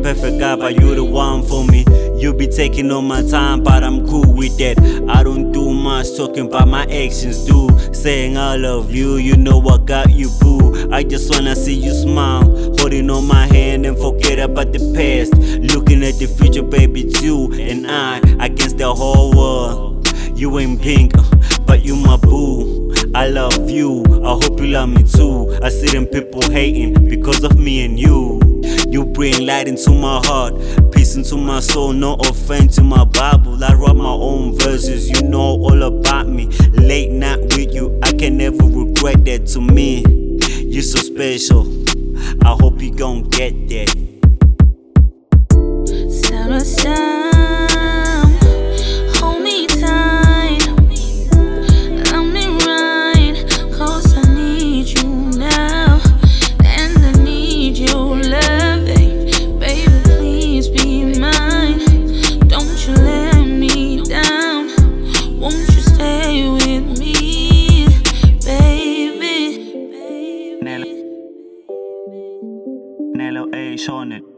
perfect guy, but you the one for me. You be taking all my time, but I'm cool with that. I don't do much talking, but my actions do. Saying I love you, you know I got you, boo. I just wanna see you smile, holding on my hand and forget about the past. Looking at the future, baby, it's you and I against the whole world. You ain't pink, but you my boo. I love you, I hope you love me too. I see them people hating because of me and you. You bring light into my heart, peace into my soul, no offense to my Bible. I write my own verses, you know all about me. Late night with you, I can never regret that. To me, you're so special, I hope you gon' get that. Summer, hold me tight, love me right, 'cause I need you now, and I need your loving. Baby, please be mine, don't you let me down, won't you stay with me, baby. Nello A. Shonen.